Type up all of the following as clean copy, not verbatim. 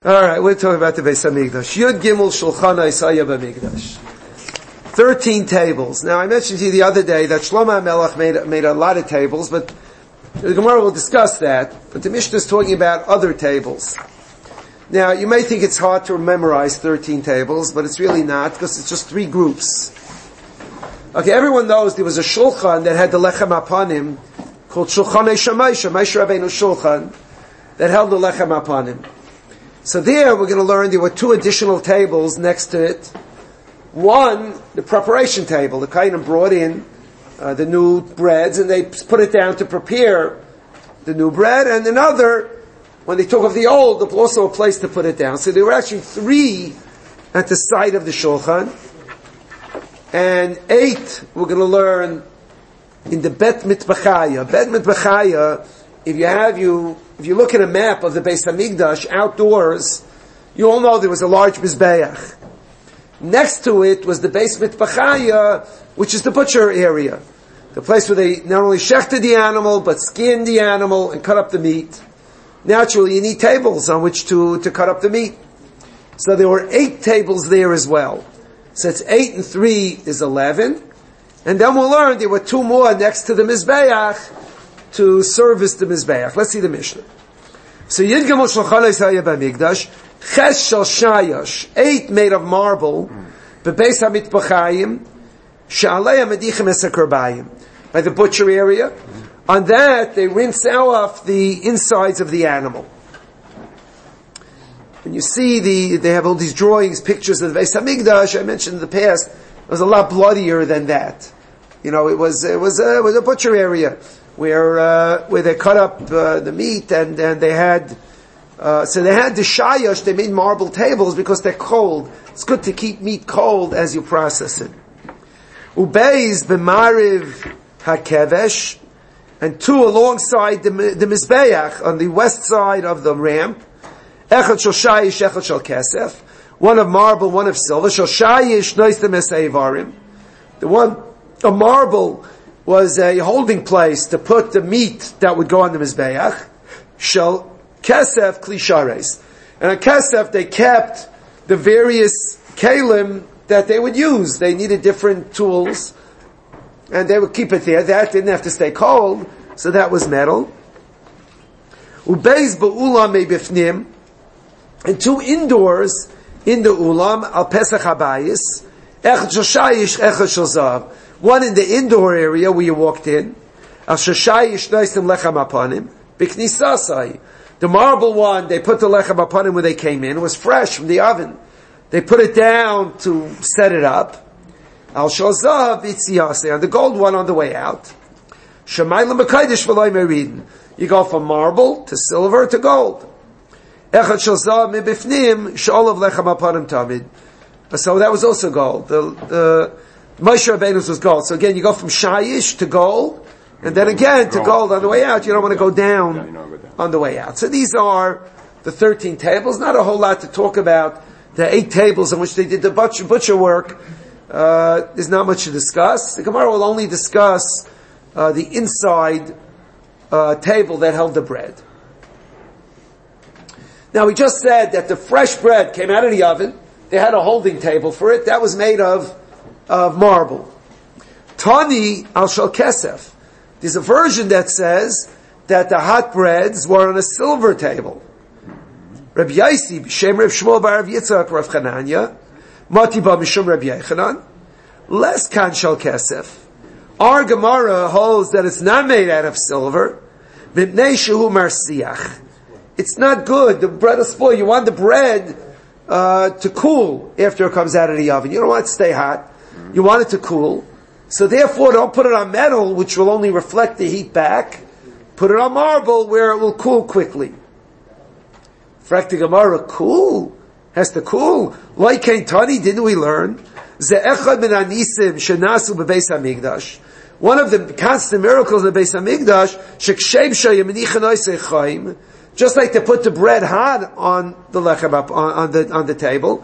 Alright, we're talking about the Beis HaMikdash. Yud Gimel Shulchan Isaiah B'Mikdash. 13 tables. Now, I mentioned to you the other day that Shlomo HaMelech made a lot of tables, but the Gemara will discuss that. But the Mishnah is talking about other tables. Now, you may think it's hard to memorize 13 tables, but it's really not, because it's just 3 groups. Okay, everyone knows there was a Shulchan that had the Lechem Apanim, called Shulchan Moshe Rabbeinu Shulchan, that held the Lechem Apanim. So there, we're going to learn there were 2 additional tables next to it. One, the preparation table. The Kohanim brought in the new breads, and they put it down to prepare the new bread, and another, when they took off the old, there was also a place to put it down. So there were actually 3 at the side of the Shulchan, and 8 we're going to learn in the Bet Mitbachaya. Bet Mitbachaya, if you look at a map of the Beis HaMikdash outdoors, you all know there was a large Mizbeach. Next to it was the Beis Mitbachaya, which is the butcher area. The place where they not only shechted the animal, but skinned the animal and cut up the meat. Naturally, you need tables on which to cut up the meat. So there were 8 tables there as well. So it's 8 and 3 is 11. And then we'll learn there were 2 more next to the Mizbeach to service the Mizbeach. Let's see the Mishnah. So Yud Gimel Shulchan Isaiah B'Mikdash, Ches Shel Shayosh, 8 made of marble, Bebeis HaMitbachayim, She'alei HaMedichim Es HaKorbayim, by the butcher area. On that, they rinse off the insides of the animal. When you see they have all these drawings, pictures of the Beis HaMikdash, I mentioned in the past, it was a lot bloodier than that. You know, it was a butcher area where they cut up the meat, and they had so they had the shayosh. They made marble tables because they're cold. It's good to keep meat cold as you process it. Ubeiz b'mariv hakevesh, and 2 alongside the mizbeach on the west side of the ramp. Echad shel shayish, echad shel kesef. One of marble, one of silver. Shel shayish noistem eseivarim. The one of marble was a holding place to put the meat that would go on the mizbeach. Shel kesef klishares. And on kesef they kept the various kalim that they would use. They needed different tools, and they would keep it there. That didn't have to stay cold, so that was metal. Ubeiz ba'ulam me'bifnim, and 2 indoors in the ulam al pesach habayis, echad shel shayish, echad shel zav. One in the indoor area where you walked in, al shel shayish noisem lechem apanim b'knisasai. The marble one, they put the lechem apanim when they came in. It was fresh from the oven. They put it down to set it up. Al shel zav b'tziyasei, and the gold one on the way out. Shemayla mekaydish v'loy meridin. You go from marble to silver to gold. Echad shel zav mibifnim she'olav lechem apanim tamid. So that was also gold. The Moshe Rabbeinu's was gold. So again, you go from shayish to gold, and then again to gold on the way out. You don't want to go down on the way out. So these are the 13 tables. Not a whole lot to talk about. The 8 tables on which they did the butcher work. There's not much to discuss. The Gemara will only discuss the inside table that held the bread. Now, we just said that the fresh bread came out of the oven. They had a holding table for it. That was made of marble. Tani al shel kesef. There's a version that says that the hot breads were on a silver table. Rabbi Yaisi, B'Shem Reb Shmuel bar Rav Yitzchak, Rav Chananya, Mati ba Mishum Rabbi Yechanan, Les kan shel kesef. Our Gemara holds that it's not made out of silver. Mipnei shehu marsiach. It's not good. The bread will spoil. You want the bread to cool after it comes out of the oven. You don't want it to stay hot. You want it to cool. So therefore, don't put it on metal, which will only reflect the heat back. Put it on marble, where it will cool quickly. Frak the Gemara, cool? Has to cool. Like Kain Tani, didn't we learn? Ze'echad min anisim shenasu bebeis hamikdash. One of the constant miracles of the Beis Hamikdash, shekshem shayaminicha noisei chaim, just like they put the bread hot on the lechem on the table.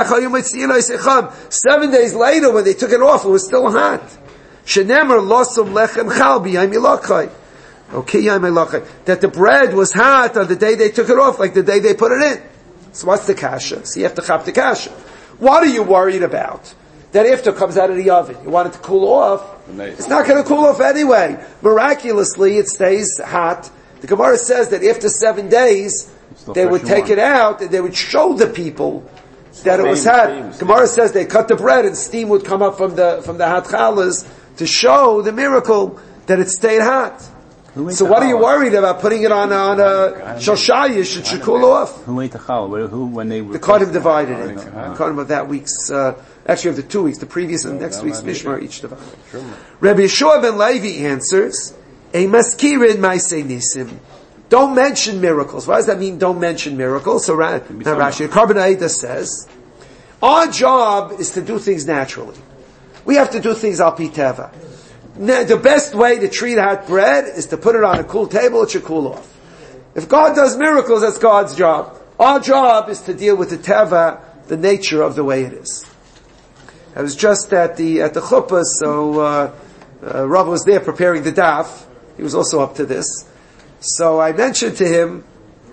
7 days later, when they took it off, it was still hot. Shenemer losum lechem chal b'yayim ilachai. Okay, that the bread was hot on the day they took it off, like the day they put it in. So what's the kasha? So you have to chop the kasha. What are you worried about? That iftar comes out of the oven. You want it to cool off. It's not going to cool off anyway. Miraculously, it stays hot. The Gemara says that after 7 days, they would take it out and they would show the people that it was hot. Gemara says they cut the bread and steam would come up from the hot chalas to show the miracle that it stayed hot. So what are you worried about putting it on a shoshayish? It should cool off. Who ate the challah? Who, when they were... The Kodim divided it. The Kodim of that week's, actually of the 2 weeks, the previous and next week's Mishmar each divided. Rabbi Yeshua ben Levi answers, a maskirin ma'aseh nisim. Don't mention miracles. What does that mean, don't mention miracles? So Rashi, Karban Aida says, our job is to do things naturally. We have to do things al pi teva. The best way to treat hot bread is to put it on a cool table, it should cool off. If God does miracles, that's God's job. Our job is to deal with the teva, the nature of the way it is. I was just at the chuppah, so Rav was there preparing the daf. He was also up to this. So I mentioned to him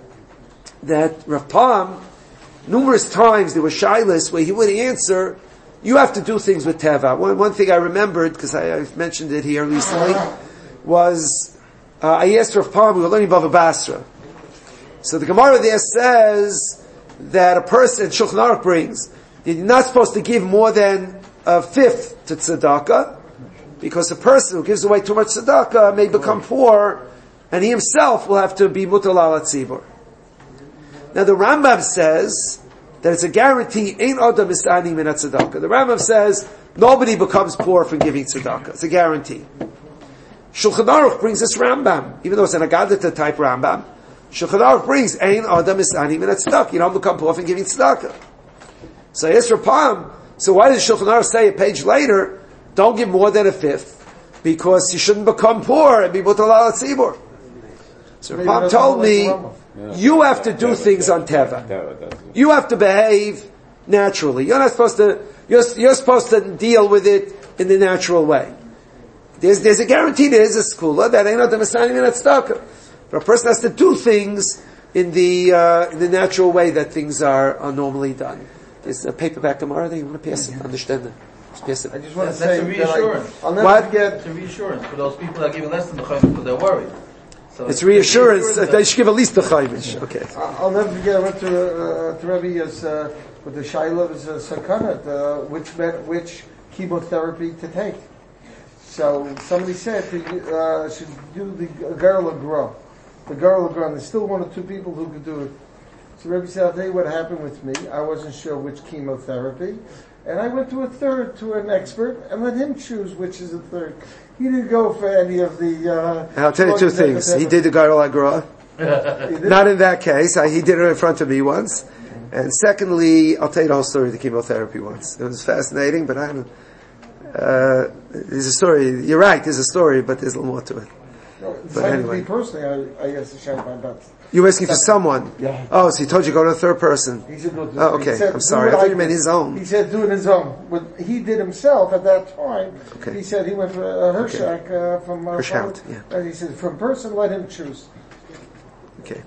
that Rav Pam, numerous times there were shilas where he would answer, you have to do things with teva. One thing I remembered, because I've mentioned it here recently, was I asked Rav Pam, we were learning Bava Basra. So the Gemara there says that a person, Shulchan Aruch brings, that you're not supposed to give more than a fifth to tzedakah, because a person who gives away too much tzedakah may become poor, and he himself will have to be mutal al tzibur. Now the Rambam says that it's a guarantee, ein adam misani min tzedakah. The Rambam says nobody becomes poor from giving tzedakah. It's a guarantee. Shulchan Aruch brings this Rambam, even though it's an Agadita type Rambam. Shulchan Aruch brings ein adam misani min tzedakah. You don't become poor from giving tzedakah. So yes, Rapam. So why does Shulchan Aruch say a page later, don't give more than a fifth, because you shouldn't become poor and be mutal al tzibur? So Rapam told me, you have to do things on teva. You have to behave naturally. You're not supposed to. You're supposed to deal with it in the natural way. There's a guarantee. There is a skula that ain't not the Messiah in that stock. But a person has to do things in the natural way that things are normally done. There's a paperback tomorrow. You want to pass it? Understand it? Just pass it. I just want to say that's a reassurance. I'll never forget. It's a reassurance for those people that are giving less than the chayim because they're worried. So it's reassurance that they should give at least the chaymish. Okay. I'll never forget. I went to Rebbe with the Shaila was sakana, which chemotherapy to take. So somebody said should do the Gerla Grow. The Gerla Grow, and there's still 1 or 2 people who could do it. So Rebbe said, I'll tell you what happened with me. I wasn't sure which chemotherapy. And I went to an expert, and let him choose which is the third. He didn't go for any of the... I'll tell you 2 things. He did the Gerla Grow. Not in that case. He did it in front of me once. And secondly, I'll tell you the whole story of the chemotherapy once. It was fascinating, but I don't... there's a story. You're right, there's a story, but there's a little more to it. No, but anyway. Me personally, I guess the Shabbat, but... You were asking for someone? Yeah. Oh, so he told you to go to a third person? He said, no, oh, okay. I'm sorry. I thought you meant his own. He said, do it his own. What he did himself at that time, okay. He said he went for Hirschak from... Hirschhout, yeah. And he said, from person, let him choose. Okay.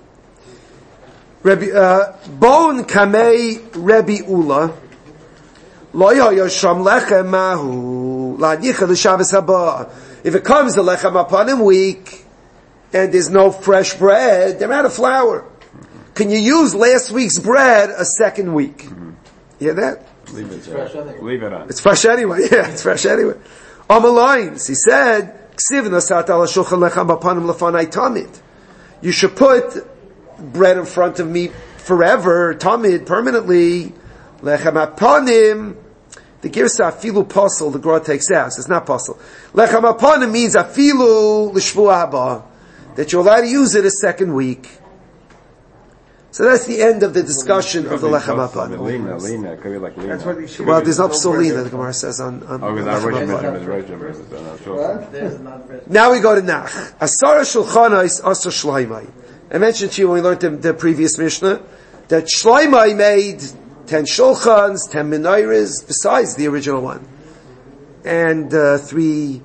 Bon kamei Rebbe Ula lo yosham lechem mahu la yicha l'Shabbos haba. If it comes to lechem upon him week and there's no fresh bread, they're out of flour. Can you use last week's bread a second week? You hear that? Leave it on. It's fresh anyway. Yeah, it's fresh anyway. Amalines, he said, you should put bread in front of me forever, tamid, permanently. Lechem aponim. The girsa afilu posel, the Gra takes out. It's not posel. Lechem aponim means afilu l'shvua haba, that you're allowed to use it a second week. So that's the end of the discussion of the lechem aponim. That's what he should. Well, there's no psolina, the Gemara says on Now we go to Nach. Asara shulchanais asar shleimai. I mentioned to you when we learned the previous Mishnah that Shloimei made 10 shulchans, 10 menorahs, besides the original one, and 3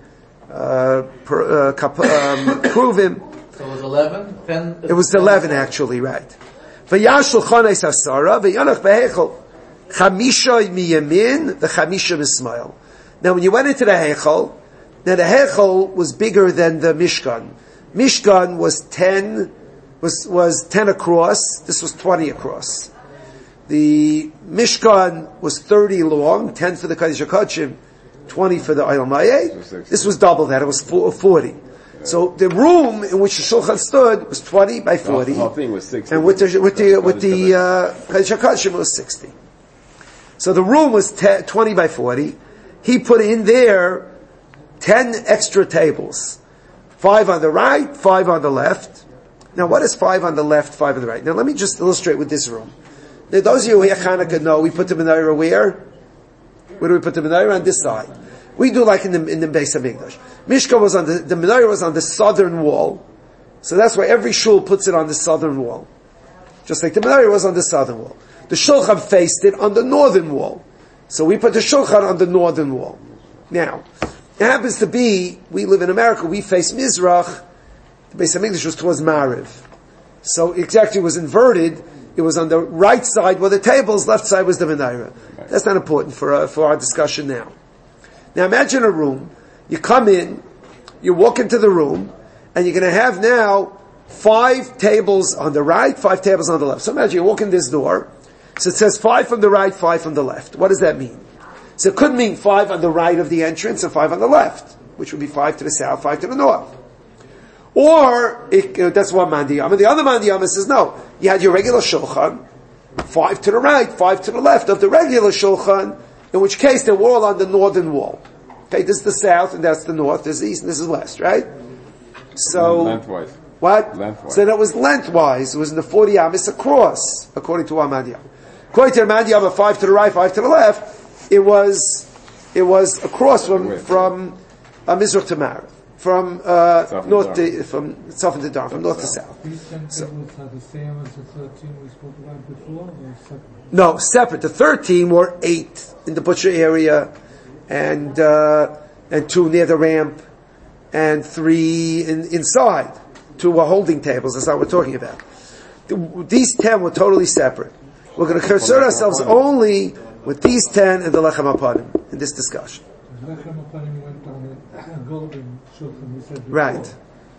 kruvim. So it was 11? 10? It was 11 actually, right? V'yash shulchan es hasara, v'yanach behechel. Chamisha miyamin, v'chamisha mismail. Now when you went into the Heichal, now the Heichal was bigger than the Mishkan. Mishkan was 10 across, this was 20 across. The Mishkan was 30 long, 10 for the Kodesh HaKodshim, 20 for the Olam Hayeh. This was double that, it was 40. So the room in which the Shulchan stood was 20 by 40. The whole thing was 60. And with the Kodesh HaKodshim it was 60. So the room was 20 by 40. He put in there 10 extra tables. 5 on the right, 5 on the left. Now what is 5 on the left, 5 on the right? Now let me just illustrate with this room. Now those of you who have Hanukkah know, we put the menorah where? Where do we put the menorah? On this side. We do like in the Beis HaMikdash. Mishkan was on the menorah was on the southern wall. So that's why every shul puts it on the southern wall. Just like the menorah was on the southern wall. The shulchan faced it on the northern wall. So we put the shulchan on the northern wall. Now, it happens to be, we live in America, we face Mizrach, the Beis HaMikdash was towards Mariv. So exactly it was inverted, it was on the right side were the tables, left side was the menorah. That's not important for our discussion now. Now imagine a room, you come in, you walk into the room, and you're going to have now 5 tables on the right, 5 tables on the left. So imagine you walk in this door, so it says 5 from the right, 5 from the left. What does that mean? So it could mean 5 on the right of the entrance and 5 on the left, which would be 5 to the south, 5 to the north. Or, that's one mandiyama. The other mandiyama says, no, you had your regular shulchan, 5 to the right, 5 to the left of the regular shulchan, in which case they were all on the northern wall. Okay, this is the south and that's the north, this is east and this is west, right? So, lengthwise. What? Lengthwise. So that was lengthwise, it was in the 40 amis across, according to our mandiyama. According to the mandiyama, 5 to the right, 5 to the left, it was across from Mizrach to Marav. From north to from Tzafon to Dar, from north to south. These 10 tables are the same as the 13 we spoke about before, or separate? No, separate. The 13 were 8 in the butcher area, and 2 near the ramp, and 3 inside. 2 were holding tables. That's not what we're talking about. These 10 were totally separate. We're going to concern ourselves only with these 10 and the Lechem HaPanim in this discussion. Lechem HaPanim went on a golden shulchan, we said before. Right.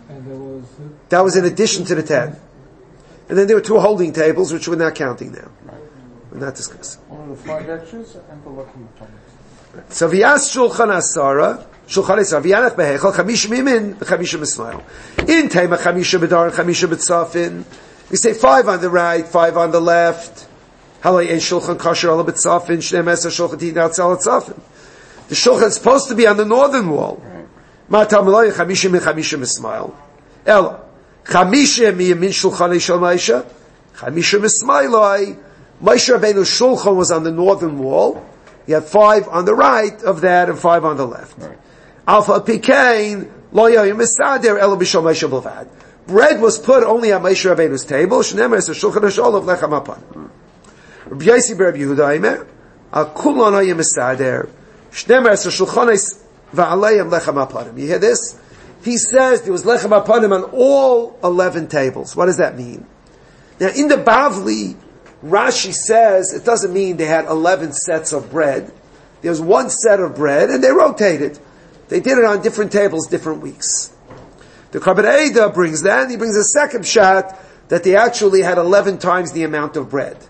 And that was in addition to the 10. And then there were 2 holding tables, which we're not counting now. We're not discussing. One of the 5 extras and the Lechem HaPanim. So V'yas Shulchan Asara, Shulchan Asara, V'yanach Behechel, Chamish Mimin, Chamish Mismail. In Tema, Chamish B'dar, Chamish B'tzafin. We say 5 on the right, 5 on the left. Halay Ein Shulchan Kasher Ala B'tzafin, Shnei Meser Shulchan Tin Outsal Tzafin. The Shulchan is supposed to be on the northern wall. Ma'atam Eloy, Chamish Min, Chamish Mismail. Ella, Chamish Miyamin Shulchan Eishal Maisha, Chamish Mismailoi. Moshe Rabbeinu's Shulchan was on the northern wall. You had 5 on the right of that and 5 on the left. Alpha Pikain, Lo Yoyim Misader, Elo B'Shol Moshe B'Lvad. Bread was put only on Moshe Rabbeinu's table. Shnemer es Shulchan Hashol of Lechem HaPanim. Rabbi Yosi Ber Rabbi Yehuda Aimer, Al Kulon Yoyim Misader, Shnemer es Shulchan es Va'aleim Lechem HaPanim. You hear this? He says there was Lechem HaPanim on all 11 tables. What does that mean? Now in the Bavli, Rashi says it doesn't mean they had 11 sets of bread. There was 1 set of bread and they rotated. They did it on different tables, different weeks. The Karban Eida brings that, and he brings a second shot that they actually had 11 times the amount of bread.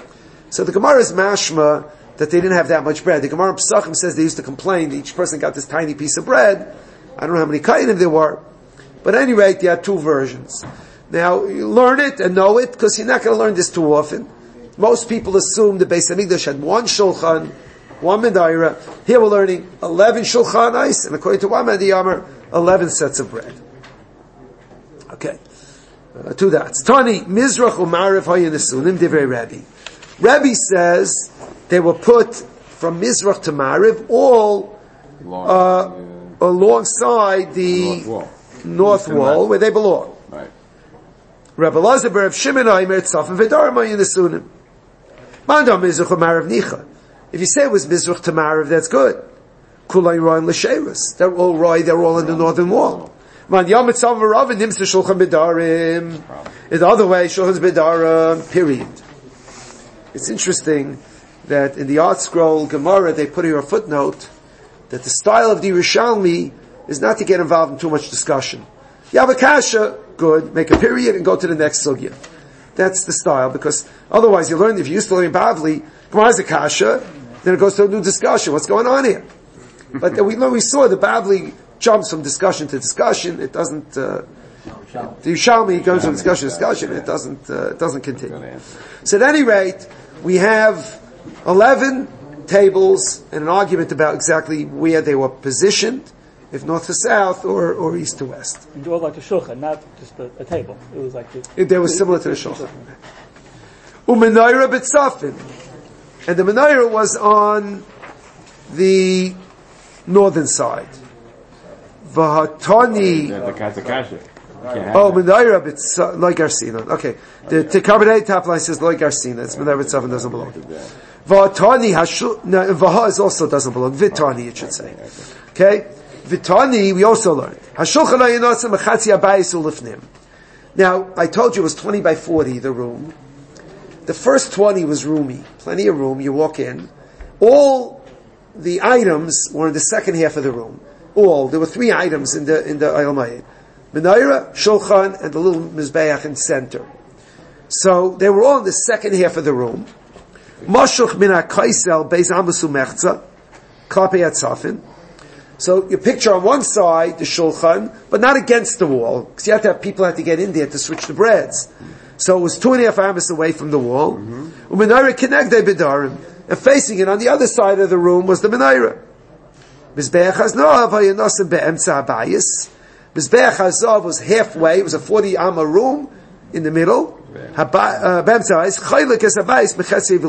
So the Gemara is mashma that they didn't have that much bread. The Gemara in Pesachim says they used to complain that each person got this tiny piece of bread. I don't know how many kainim there were. But at any rate, there are 2 versions. Now, you learn it and know it, because you're not going to learn this too often. Most people assume the Beis HaMikdash had 1 shulchan, 1 menorah. Here we're learning 11 shulchanais, and according to one Mediyamar, 11 sets of bread. Okay. 2 dots. Tani, Mizrach u'Marav hayin nesunim, divrei Rabbi. Rabbi says they were put from Mizrach to Marav, all alongside the north wall where they belong. Right. Rabbi Elazar ber Rav Shimon Aimer tzafim v'darim hayin nesunim. If you say it was Mizrach to Marav, that's good. Kulay Roy and L'Sheirus. They're all in the northern wall. Man yamitzav v'rav nimsa shulchan bedarim. In the other way, shulchan's bedarim, period. It's interesting that in the Art Scroll Gemara, they put here a footnote that the style of the Yerushalmi is not to get involved in too much discussion. You have a kasha, good, make a period and go to the next sugya. That's the style, because otherwise you learn, if you used to learn Bavli, Gemara's a kasha, then it goes to a new discussion. What's going on here? But we saw the Bavli jumps from discussion to discussion. It doesn't, the Yerushalmi goes from discussion to discussion. It doesn't continue. So at any rate, we have 11 tables and an argument about exactly where they were positioned, if north to south or east to west. And it was like a shulchan, not just a table. It was like they were similar to the shulchan. U'menorah b'tzafin, and the menorah was on the northern side. V'hatani. Menorah b'tzafin, like Arsina. Okay, the Carbonate top line says like Arsina. It's menorah b'tzafin doesn't belong. V'hatani V'ha is also doesn't belong. V'tani it should say. Okay. Vitani, we also learned. Now, I told you it was 20 by 40, the room. The first 20 was roomy. Plenty of room, you walk in. All the items were in the second half of the room. There were 3 items in the Ayal Mayid. Menorah, Shulchan, and the little Mizbeach in center. So, they were all in the second half of the room. Mashuch min ha-kaisel, beis amasu mechza, klape atzafin. So you picture on one side the shulchan, but not against the wall, because you have to have people have to get in there to switch the breads. So it was 2.5 amos away from the wall. U'menorah kinegdei bedarim, and facing it on the other side of the room was the menorah. Mizbeach hazav hayanosim be'emtza habayis. Mizbeach hazav was halfway. It was a 40 amma room in the middle. Be'emtza habayis chaylik es habayis mechetzei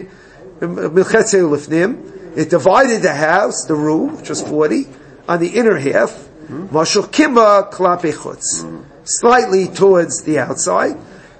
ulifnim. It divided the house, the room, which was 40, on the inner half, mashul kimba klape chutz, slightly towards the outside.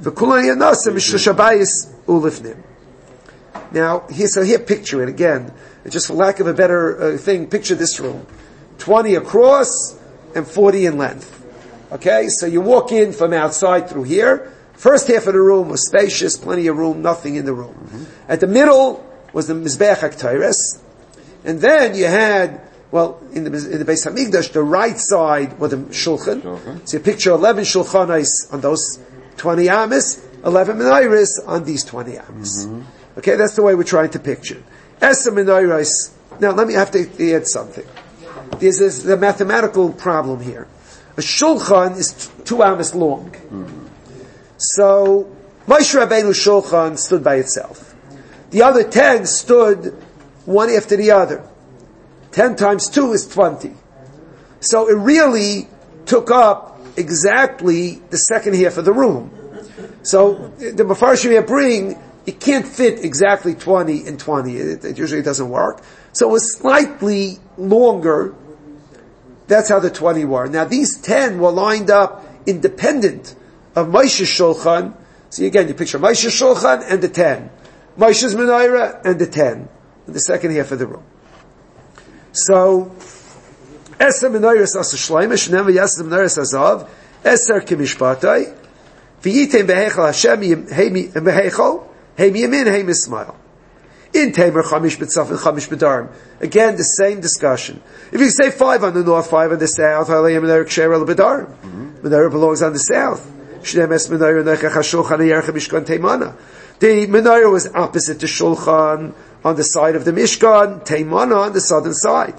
Now, here picture it again. Just for lack of a better thing, picture this room. 20 across and 40 in length. Okay, so you walk in from outside through here. First half of the room was spacious, plenty of room, nothing in the room. At the middle was the Mizbeach HaKtores, and then you had, in the Beis HaMikdash, the right side was the Shulchan. So you picture 11 Shulchanos on those 20 Amos, 11 Menorahs on these 20 Amos. Okay, that's the way we're trying to picture. Esa Menorahs. Now, let me have to add something. There's a mathematical problem here. A Shulchan is 2 Amos long. So, Moshe Rabbeinu's Shulchan stood by itself. The other 10 stood one after the other. 10 times 2 is 20. So it really took up exactly the second half of the room. So the Mefarshim bring, it can't fit exactly 20 in 20. It usually doesn't work. So it was slightly longer. That's how the 20 were. Now these 10 were lined up independent of Moshe's Shulchan. See again, you picture Moshe's Shulchan and the 10. Moshe's Menorah and the 10 in the second half of the room. So, Eser Menorah Asa Shleimish, Never Yasser Menorah Azav, Eser Kimishpatai, V'yitem Behechel Hashem Behechel, Heim Yemin, Heim Yismael. In Tamer Chamish B'tzaf and Chamish B'darim. Again, the same discussion. If you say 5 on the north, 5 on the south, Halei Menorah Ksher El B'darim. Menorah belongs on the south. Shnem Es Menorah Nechach HaShulchan Yercha Mishkan Teimana. The menorah was opposite to Shulchan on the side of the Mishkan, Teimana on the southern side.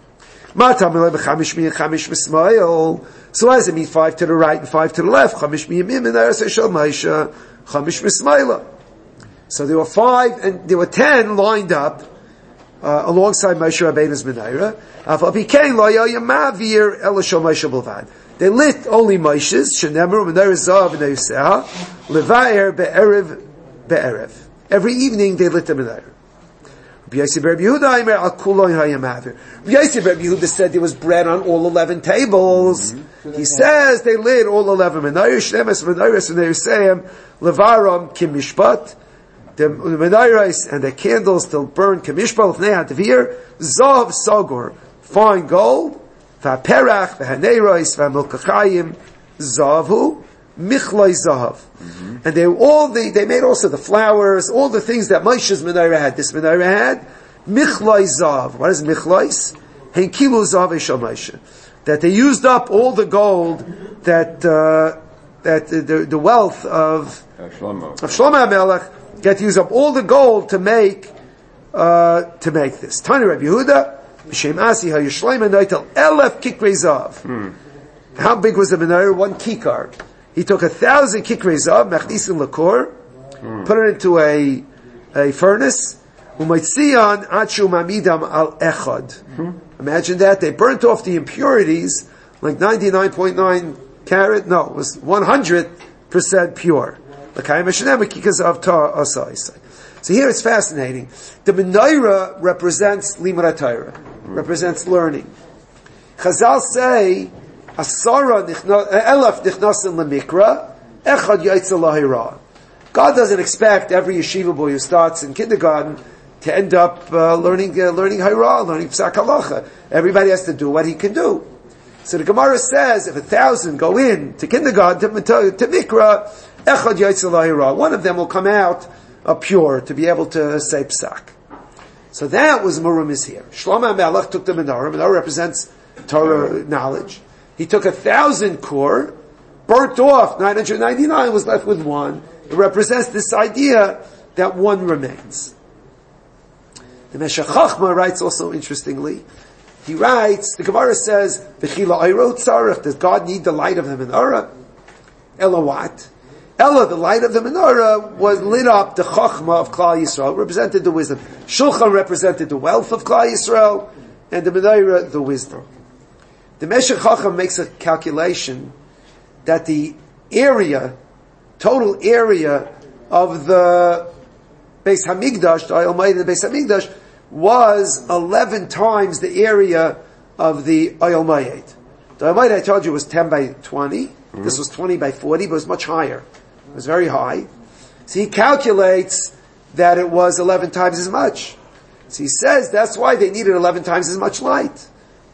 So as it means 5 to the right and 5 to the left, so there were 5 and there were 10 lined up alongside Moshe Rabbeinu's menorah. They lit only Moshe's, Shenemar, Menorah Zav, and Menorah Levaer, Be'erev, Be'erev. Every evening they lit the menorah. Rabbi Yossi Bar Yehuda said there was bread on all 11 tables. He says they lit all 11 menorahs. Shnemes menorahs and they say levaram kimishpat. The menorahs and the candles still burn kimishpat. Zav sagor, fine gold. V'aperach, v'haneiros, v'hamilkachayim, zavu, michloi zahav. And they made also the flowers, all the things that Moshe's menorah had. This menorah had michloi zahav. What is michlois? Henkilu zahav eshel Moshe. That they used up all the gold that the wealth of Shlomo HaMelech get to use up all the gold to make this. Tani Rabbi Yehuda, B'Shem Asi HaYishleim HaNoitel Elef Kikrei Zav. How big was the menorah? 1 kikar. He took 1,000 kikrei zav, mechnisin lakor, put it into a furnace, umaytzion achu mamidam al echad. Imagine that. They burnt off the impurities, like 99.9 carat, no, it was 100% pure. So here it's fascinating. The menorah represents limud Torah, represents learning. Chazal say, Asara elaf nichnasin lemikra, echad yaitza lahira. God doesn't expect every yeshiva boy who starts in kindergarten to end up learning Hayra, learning Psak Halacha. Everybody has to do what he can do. So the Gemara says, if 1,000 go in to kindergarten, to Mikra, Echad Yaitzel Hayra, one of them will come out pure to be able to say Psak. So that was Murumis here. Shlomo HaMelech took the menorah. Menorah represents Torah knowledge. He took 1,000 core, burnt off 999, was left with one. It represents this idea that one remains. The Meshech Chochmah writes also interestingly. He writes, the Gemara says, "V'chila ayro tzarech." Does God need the light of the menorah? Ella what? Ella, the light of the menorah was lit up the Chochmah of Klal Yisrael, represented the wisdom. Shulchan represented the wealth of Klal Yisrael, and the menorah the wisdom. The Meshech Chochmah makes a calculation that the total area of the Beis Hamikdash, the Almighty Beis Hamikdash, was 11 times the area of the Almighty. The Almighty, I told you, was 10 by 20. Mm-hmm. This was 20 by 40, but it was much higher. It was very high. So he calculates that it was 11 times as much. So he says that's why they needed 11 times as much light.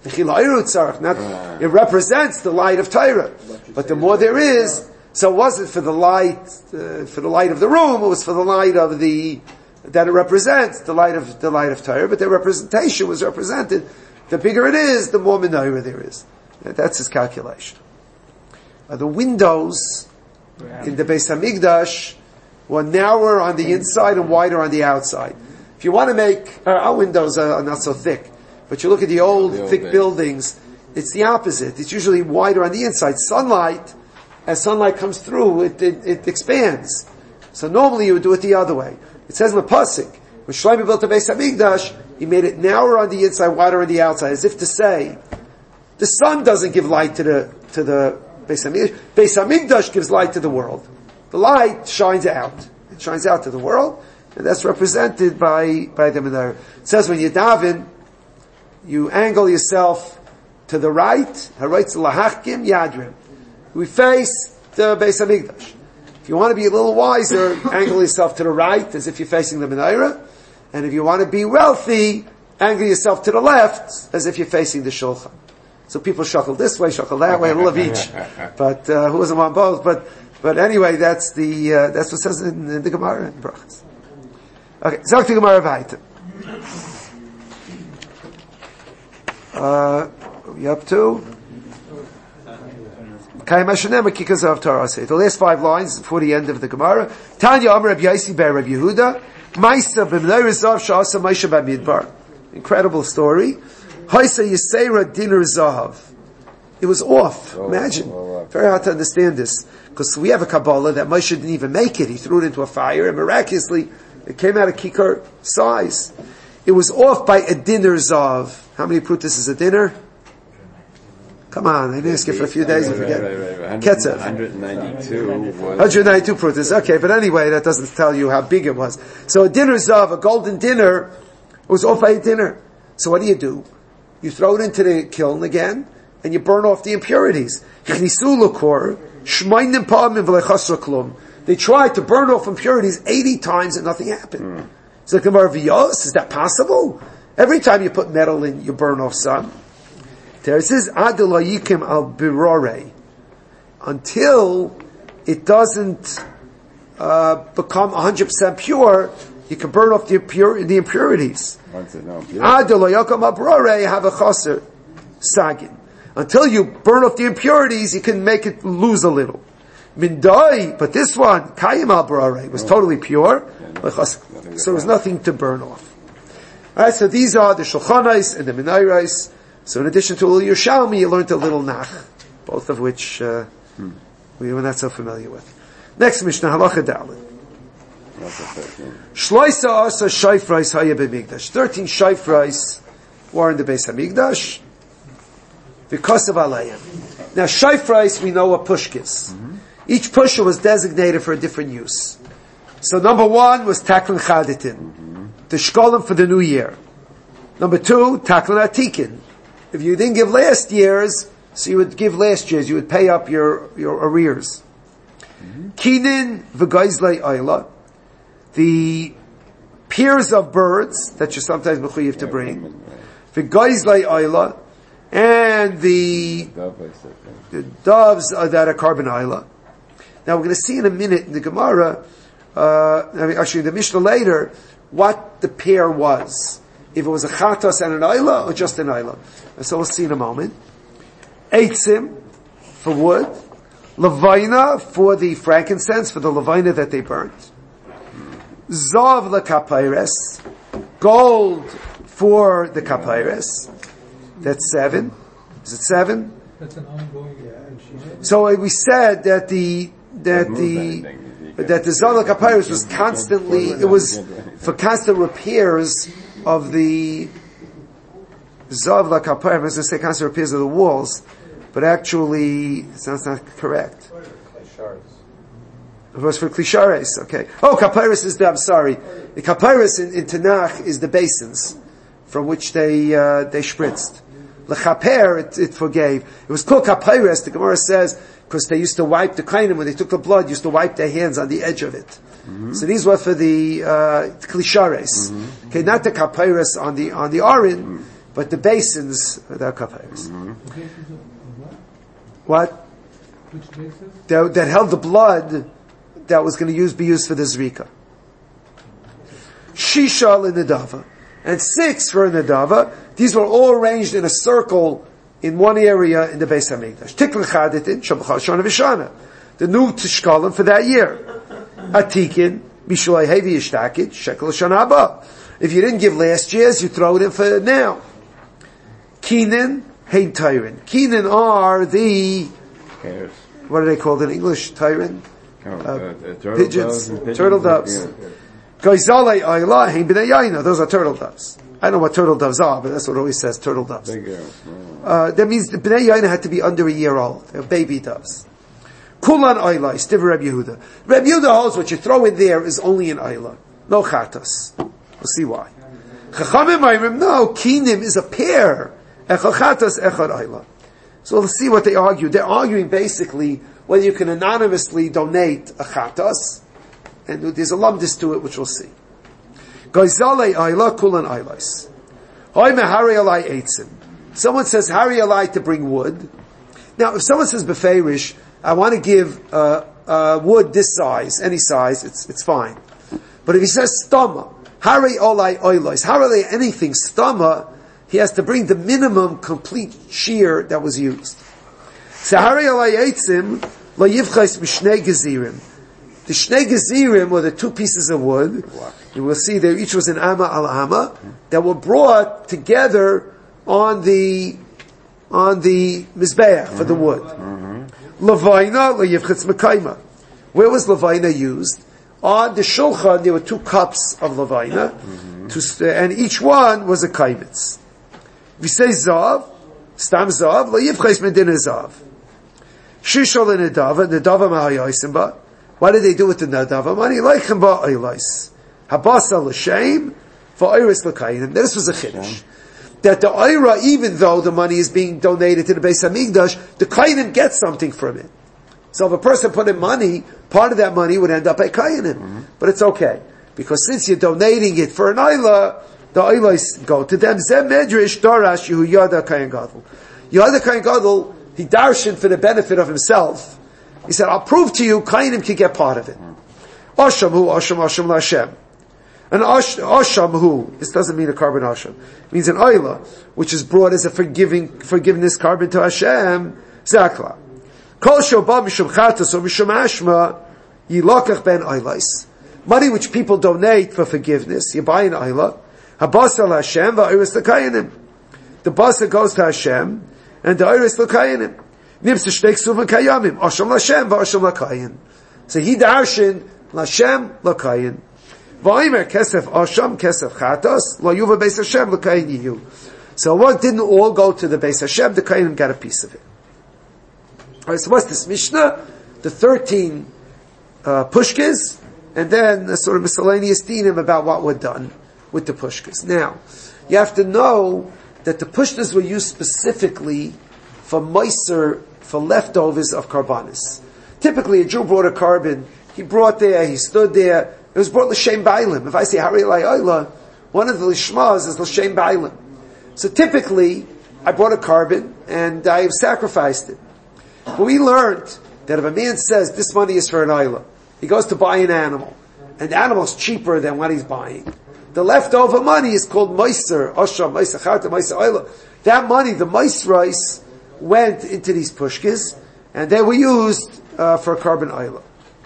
It represents the light of Torah. But the more there is, so it wasn't for the light of the room, it was for the light of that it represents, the light of Torah, but the representation was represented. The bigger it is, the more menorah there is. That's his calculation. The windows in the Beis Hamikdash were narrower on the inside and wider on the outside. If you want to make, our windows are not so thick, but you look at the old thick buildings, it's the opposite. It's usually wider on the inside. As sunlight comes through, it expands. So normally you would do it the other way. It says in the Pasuk, when Shlomo built the Beis Hamikdash, he made it narrower on the inside, wider on the outside, as if to say, the sun doesn't give light to the Beis Hamikdash. Beis Hamikdash gives light to the world. The light shines out. It shines out to the world, and that's represented by the menorah. It says when you daven, you angle yourself to the right. Haroitz lahachkim yadrim. We face the Beis Hamikdash. If you want to be a little wiser, angle yourself to the right, as if you're facing the menorah. And if you want to be wealthy, angle yourself to the left, as if you're facing the shulchan. So people shuffle this way, shuffle that way, a little of each. But who doesn't want both? But anyway, that's what says in the Gemara in Brachas. Okay, zok the Gemara weiter. You up to? The last 5 lines before the end of the Gemara. Tanya Amar Rabbi Yosi bar Rabbi Yehuda. Ma'isa b'menorah zav sha'asa Moshe b'midbar. Incredible story. Haisa Yisera Dinner Zahav. It was off. Imagine. Very hard to understand this. Because we have a Kabbalah that Moshe didn't even make it. He threw it into a fire and miraculously it came out of kikar size. It was off by a dinner Zav. How many prutas is a dinner? Come on, I didn't ask you for a few days and forget. Ketzev. 192 prutas. Okay, but anyway, that doesn't tell you how big it was. So a dinner Zav, a golden dinner, was off by a dinner. So what do? You throw it into the kiln again, and you burn off the impurities. They tried to burn off impurities 80 times and nothing happened. So the Gemara V'yos, is that possible? Every time you put metal in, you burn off some. There it says, Adelayikim al birore. Until it doesn't become 100% pure, you can burn off the impurities. Adelayikim al birore have a chaser sagin. Until you burn off the impurities, you can make it lose a little. Mindai, but this one, Kayim al birore, was totally pure, so there was nothing to burn off. Alright, so these are the Shulchanais and the Minairais. So in addition to Ul Yerushalmi, you learned a little Nach, both of which we were not so familiar with. Next Mishnah, Halacha Daled. Shloisa Asa Shaifrais Haya B'Migdash. 13 Shaifrais were in the Beis HaMikdash because of Alayim. Now Shaifrais we know are pushkis. Each pusher was designated for a different use. So number 1 was Taklin Chaditin, the Shkolim for the new year. Number 2, Taklin Atikin. If you didn't give last year's, so you would give last year's, you would pay up your arrears. Kinin v'gaizlei ayla, the pairs of birds that you sometimes mechuyev to bring. V'gaizlei ayla, and the doves that are carbon ayla. Now we're going to see in a minute in the Gemara, actually the Mishnah later, what the pair was. If it was a chatos and an ayla, or just an ayla. And so we'll see in a moment. Eitzim, for wood. Levina, for the frankincense, for the levina that they burnt. Zav lekapayres. Gold for the kapayres. That's 7. Is it 7? That's an ongoing. So we said that the Zav lekapayres was constantly, it was for constant repairs of the Zav lekapayres. I was going to say constant repairs of the walls, but actually it's not correct. It was for klishares, okay. Oh, kapayres is I'm sorry. The kapayres in Tanakh is the basins from which they spritzed. Lechaper, it forgave. It was called kapayres, the Gemara says, because they used to wipe the kainim, when they took the blood, used to wipe their hands on the edge of it. So these were for the klishares. Okay, not the kapayres on the arin, but the basins without kapayres. What? Which basis? That held the blood that was going to be used for the zrika. Shisha in the dava, and 6 for in the dava. These were all arranged in a circle in one area in the Beis HaMikdash. Tikl chaditin shabachal shana v'shana, the new tishkalim for that year. Atikin mishloi hevi yishtakit shekel shana haba. If you didn't give last year's, you throw it in for now. Kinin hein tyrin. Kinin are the what are they called in English? Tyrin. Pigeons, turtle doves. Those are turtle doves. I don't know what turtle doves are, but that's what it always says, turtle doves. That means the Bnei Yaina had to be under a year old. They're baby doves. Kulan Ayla, Stiv Reb Yehuda. Reb Yehuda holds what you throw in there is only an Ayla. No chatas. We'll see why. Chachamim Ayrim, no, Kinim is a pair. Echad chatas, echad Ayla. So let's see what they argue. They're arguing basically whether you can anonymously donate a chatas, and there's a lumdis to it, which we'll see. Goizalei ayla kulan aylais. Hoy mehari alai eitzim. Someone says hari alai to bring wood. Now, if someone says beferish, I want to give wood this size, any size, it's fine. But if he says stama, hari alai oilais, hari anything stama, he has to bring the minimum complete shear that was used. So hari alai eitzim lo yivchais mishnei gezirim. The shnei gezirim were the 2 pieces of wood. You will see there each was an amma al amma that were brought together on the mizbeach for the wood. Lavaina leyivchitz mekayma. Where was lavaina used? On the shulchan there were 2 cups of lavaina, and each one was a kaimitz. We say zav, stam zav, leyivchitz medina zav. Shishol in nedava mahayosimba. What did they do with the nadava money? Leichem ba'oilais. Habasa l'shem for oiris l'kayim. This was a chiddush. That the oira, even though the money is being donated to the Beis HaMikdash, the kayim gets something from it. So if a person put in money, part of that money would end up at kayim. But it's okay. Because since you're donating it for an oila, the oilais go to them. Zem medrash darash yehu yada kayin gadol. Yehuda Kohen Gadol, he darshan for the benefit of himself. He said, I'll prove to you, Kainim can get part of it. Asham hu, Asham Lashem. An Asham hu, this doesn't mean a carbon Asham. It means an Oila, which is brought as a forgiveness carbon to Hashem, Zakla. Kol shobah mishum chatos or mishum ashma, yilokach ben Oilais. Money which people donate for forgiveness, you buy an Oila, habasar Hashem, va'oiris l'kayanim. The basa goes to Hashem, and the oiris l'kayanim. Nimsa shtei ksuvim kayamim, Asham Lashem, va'asham l'kayin. So he darshan, Lashem l'kayin. V'oimer kesef Asham, kesef chatos, lo yuva beis Hashem l'kayin yiyu. So what didn't all go to the beis Hashem, the kayanim got a piece of it. Alright, so what's this Mishnah? The 13 pushkas, and then a sort of miscellaneous dinim about what were done with the pushkas. Now, you have to know that the pushkas were used specifically for meiser, for leftovers of karbanis. Typically, a Jew brought a carbon, he brought there, he stood there, it was brought l'shem bailim. If I say Hari La'ayla, one of the lishmas is l'shem bailim. So typically, I brought a carbon, and I have sacrificed it. But we learned that if a man says, this money is for an ayla, he goes to buy an animal, and the animal is cheaper than what he's buying. The leftover money is called meiser, asham, meiser chata, meiser ayla. That money, the meiser rice, went into these pushkas, and they were used for a carbon ayla.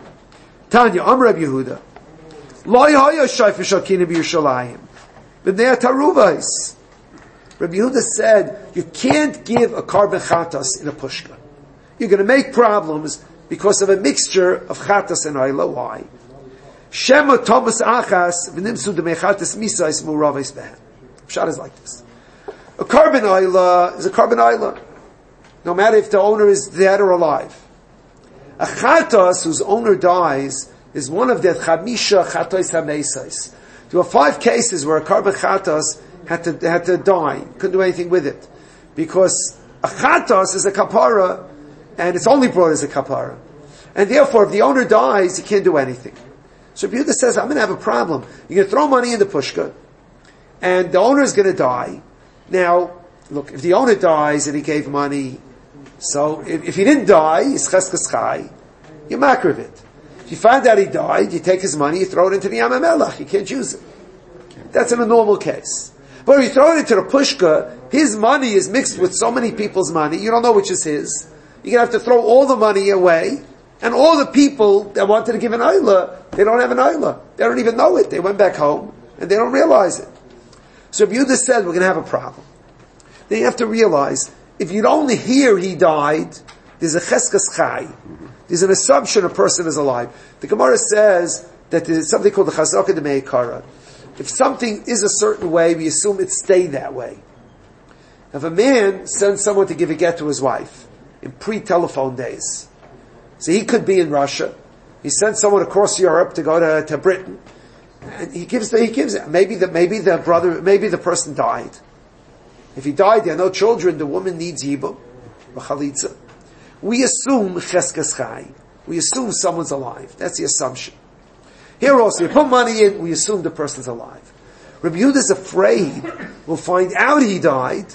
Tanya, Reb Yehuda, lo yahaya shayfish akina b'Yerushalayim, b'nei taruvais. Reb Yehuda said, you can't give a carbon chatas in a pushka. You're going to make problems because of a mixture of chatas and ayla. Why? Shema Thomas Achas v'nimsu demechatas misais muravais behem. Pshat is like this. A carbon ayla is a carbon ayla, no matter if the owner is dead or alive. A chatas whose owner dies is one of the chamisha chatos hameisais. There were 5 cases where a carbon chatas had to die, couldn't do anything with it, because a chatas is a kapara, and it's only brought as a kapara. And therefore, if the owner dies, he can't do anything. So Yehuda says, I'm going to have a problem. You're going to throw money in the pushka, and the owner is going to die. Now, look, if the owner dies and he gave money, so if he didn't die, he's cheskes chai, you makriv it. If you find out he died, you take his money, you throw it into the Yam HaMelech, you can't use it. That's in a normal case. But if you throw it into the pushka, his money is mixed with so many people's money, you don't know which is his. You're going to have to throw all the money away, and all the people that wanted to give an ayla, they don't have an ayla. They don't even know it. They went back home, and they don't realize it. So Yehuda said, we're going to have a problem. Then you have to realize, if you'd only hear he died, there's a cheskes chai. There's an assumption a person is alive. The Gemara says that there's something called the chazaka de meikara. If something is a certain way, we assume it stayed that way. If a man sends someone to give a get to his wife, in pre-telephone days, so he could be in Russia, he sent someone across Europe to go to Britain, and he gives it. Maybe the person died. If he died, there are no children, the woman needs yibum, v'chalitza. We assume cheskes chai. We assume someone's alive. That's the assumption. Here also, you put money in, we assume the person's alive. Rabbi Yehuda is afraid we'll find out he died.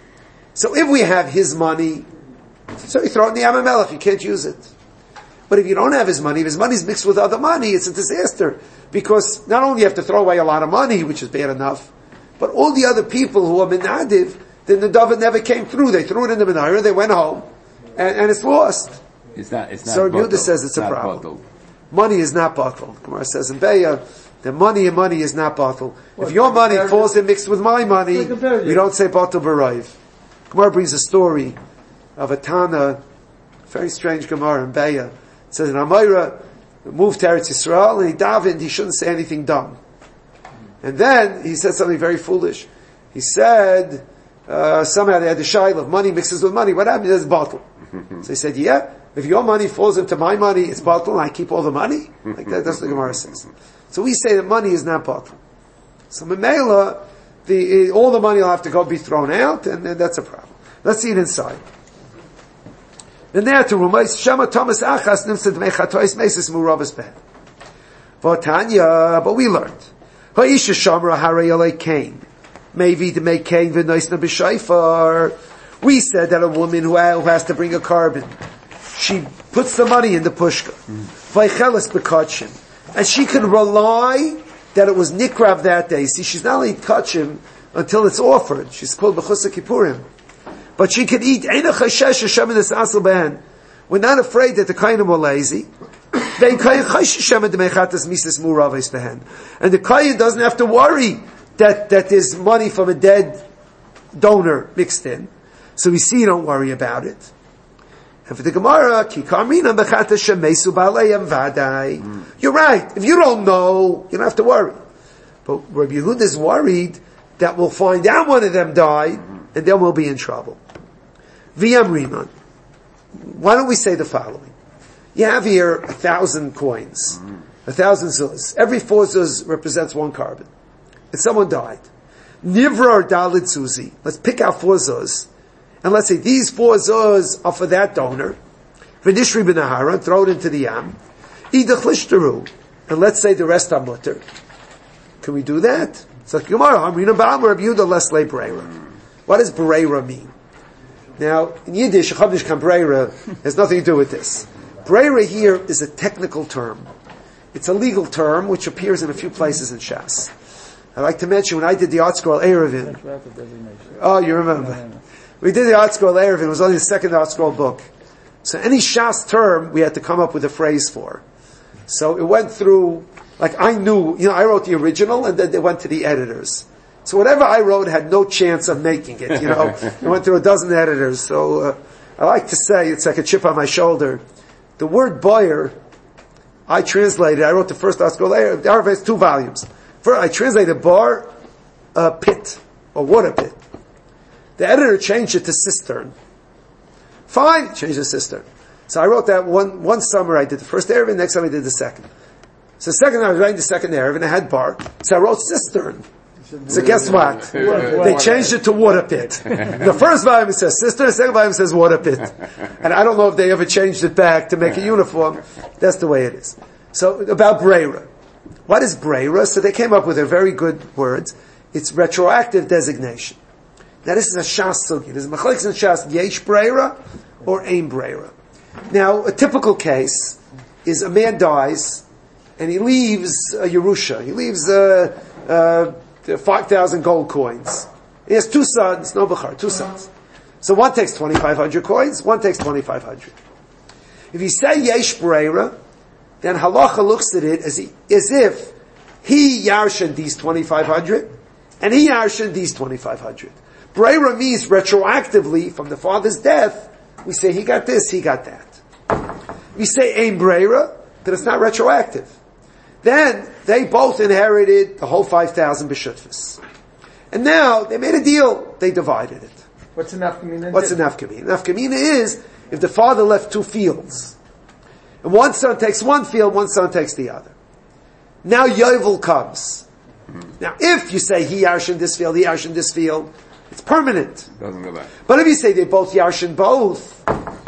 So if we have his money, so you throw it in the Yam HaMelech, you can't use it. But if you don't have his money, if his money's mixed with other money, it's a disaster. Because not only you have to throw away a lot of money, which is bad enough, but all the other people who are menadiv, then the David never came through. They threw it in the Menara, they went home, and it's lost. It's not so Rabbi Yehuda says it's a problem. Bottled. Money is not bottled. Gemara says in Beya, the money is not bottled. If your money falls in mixed with my money, we don't say bottle b'raiv. Gemara brings a story of a Tana, very strange Gemara in Beya. It says in Amira, moved to Eretz Yisrael, and he davened, he shouldn't say anything dumb. And then he said something very foolish. He said, somehow they had the shaila of money mixes with money. What happened? There's a bottle. So he said, yeah, if your money falls into my money, it's bottle, and I keep all the money? Like that, that's what the Gemara says. So we say that money is not bottle. So Memela, all the money will have to go be thrown out, and that's a problem. Let's see it inside. And there to Rumais, Shema Thomas Achas Nimsad Mechatois Mesis Muravas Ben. Votanya, but we learned. Ha'isha Shamra Harayalei Kain. Maybe to make Kain v'noisna b'shayfar. We said that a woman who has to bring a carbon, she puts the money in the pushka, vaycheles bekachim, and she can rely that it was nikrav that day. See, she's not only kachim until it's offered. She's called b'chusa kippurim, but she can eat. We're not afraid that the kainim were lazy. And the kayin doesn't have to worry that there's money from a dead donor mixed in. So we see, don't worry about it. And for the Gemara, you're right. If you don't know, you don't have to worry. But Rabbi Yehuda is worried that we'll find out one of them died, and then we'll be in trouble. V'yamrinan. Why don't we say the following? You have here 1,000 coins, 1,000 zuz. Every 4 zuz represents 1 carbon. And someone died. Nivrar dalid zuzi. Let's pick out 4 zuz. And let's say these 4 zuz are for that donor. V'nishri b'nahara, throw it into the yam. Idach lishtaru. And let's say the rest are mutter. Can we do that? It's like Gemara, Amrina Ba'am Rabbi Yehuda Lesle Breira. What does Breira mean? Now, in Yiddish, Chavdish Kam Breira has nothing to do with this. Breira here is a technical term. It's a legal term which appears in a few places in Shas. I'd like to mention when I did the Art Scroll Erevin. Oh, you remember. We did the Art Scroll Erevin. It was only the second Art Scroll book. So any Shas term we had to come up with a phrase for. So it went through, like I knew, I wrote the original and then they went to the editors. So whatever I wrote had no chance of making it, It went through a dozen editors. So I like to say, it's like a chip on my shoulder. The word boyer, I wrote the first Art Scroll Erevin. The Arv has 2 volumes. First, I translated bar, pit, or water pit. The editor changed it to cistern. Fine, changed the cistern. So I wrote that one summer. I did the first Erevin, next summer I did the second. So the second I was writing the second Erevin, I had bar. So I wrote cistern. So guess what? They changed it to water pit. The first volume it says cistern, the second volume says water pit. And I don't know if they ever changed it back to make it uniform. That's the way it is. So about Breira. What is Breira? So they came up with a very good words. It's retroactive designation. Now this is a Shas sugi. There's machlekes in Shas, yesh Breira or ein Breira. Now a typical case is a man dies and he leaves a Yerusha. He leaves 5,000 gold coins. He has 2 sons, no Bechar, 2 sons. So one takes 2,500 coins, one takes 2,500. If you say yesh Breira, then halacha looks at it as if he yarshed these 2,500 and he yarshed these 2,500. Breira means retroactively from the father's death, we say he got this, he got that. We say ein Breira, but it's not retroactive. Then they both inherited the whole 5,000 b'shutfus. And now they made a deal, they divided it. What's an nafkamina? What's an nafkamina? Nafkamina is if the father left 2 fields. And one son takes one field, one son takes the other. Now Yovel comes. Now if you say he yarshin this field, he yarshin this field, it's permanent. Doesn't go back. But if you say they both yarshin both,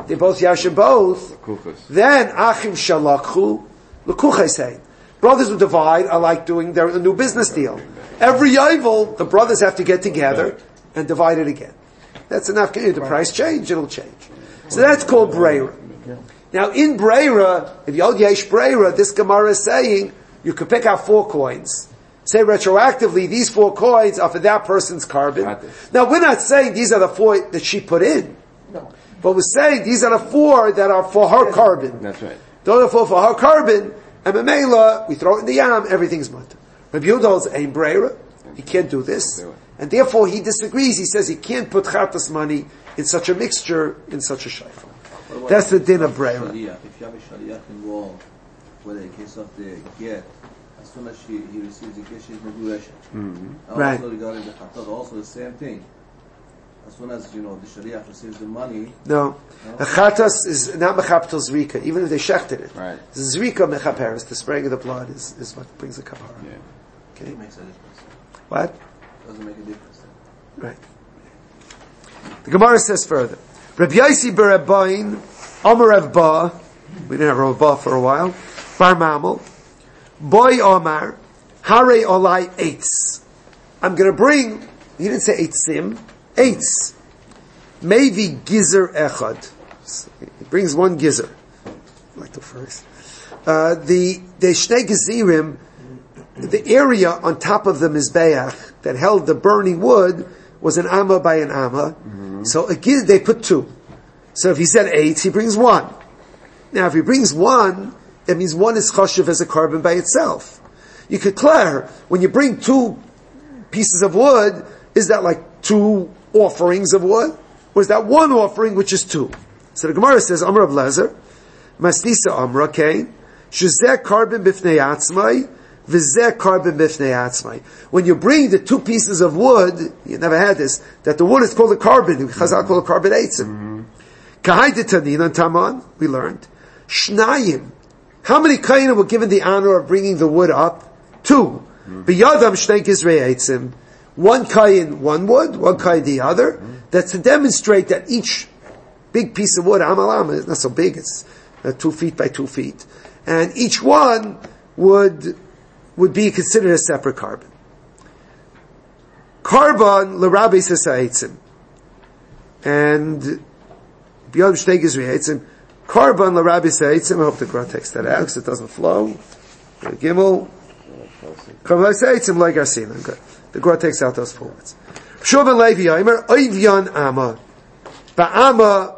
then achim shalakhu, l'kuchay say. Brothers who divide are like doing a new business deal. Every Yovel, the brothers have to get together and divide it again. That's enough. The price change, it'll change. So that's called Breira. Now in Breira, if Yod Yesh Breira, this Gemara is saying, you could pick out 4 coins. Say retroactively, these 4 coins are for that person's carbon. Now we're not saying these are the 4 that she put in. No. But we're saying these are the 4 that are for her carbon. That's right. Those are 4 for her carbon, and Memela, we throw it in the yam, everything's mutter. Rabbi Yehuda holds ein Breira, he can't do this. And therefore he disagrees, he says he can't put chatas money in such a mixture, in such a shayfa. That's the din of Breira. If you have a shaliach involved, whether in case of the get, as soon as he receives the get, she's megureshet. Right. Also regarding the chatat, also the same thing. As soon as, the shaliach receives the money... No. The chatas is not mechaptel zrika, even if they shechted it. Right. Zrika mechaperes, the spraying of the blood is what brings the kapara. Yeah. Okay. It makes a difference. What? Doesn't make a difference. Right. The Gemara says further. Rabbi Yosi B'Rabbain, Amar Rav Ba, we didn't have Rav Ba for a while, Bar Mamel, Boy Omar, Hare Olai Eitz. I'm going to bring, he didn't say Eitzim, Eitz. Maybe gizer echad. He brings one gizer. Like the first. The Shnei Gezirim, the area on top of the Mizbeach that held the burning wood was an amma by an amma. Mm-hmm. So again, they put 2. So if he said 8, he brings 1. Now if he brings 1, it means 1 is chashuv as a carbon by itself. You could declare, when you bring 2 pieces of wood, is that like 2 offerings of wood? Or is that 1 offering which is 2? So the Gemara says, Amr of Lezer, Mastisa Amra, okay, Shezeh carbon bifnei atzmai, v'zeh carbon bifnei atzmai. When you bring the 2 pieces of wood, you never had this, that the wood is called a carbon, Chazal called a carbon eitzim. Kahai d'tanin and taman, we learned. Shnayim. How many kainim were given the honor of bringing the wood up? 2. B'yadam shnei gizrei eitzim. 1 kain, 1 wood, 1 kain the other. That's to demonstrate that each big piece of wood, amalama, is not so big, it's 2 feet by 2 feet. And each one would be considered a separate carbon. Carbon, l'rabi sasaitzim. And b'yadam shnei gizrei eitzim. Carbon l'rabi sasaitzim. I hope the Gra takes that out because it doesn't flow. Gimel. Carbon sasaitzim like Arsina. Good. The Gra takes out those 4 words. Shuv and Levi Yomer, Oivyan Amma. Ba'ama,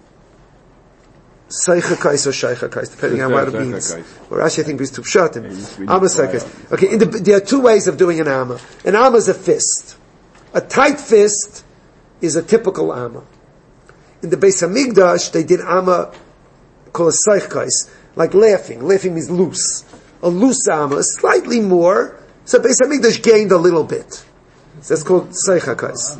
Seicha Kais or Sheicha Kais, depending on what it means. Or Rashi, I think, is Tupshatim. Amma Seicha. Okay, there are 2 ways of doing an Amma. An Amma is a fist. A tight fist is a typical Amma. In the Beis HaMikdash, they did Amma called a Seich Kais, like laughing. Laughing means loose. A loose Amma, slightly more. So Beis HaMikdash gained a little bit. So that's called Seicha Kais.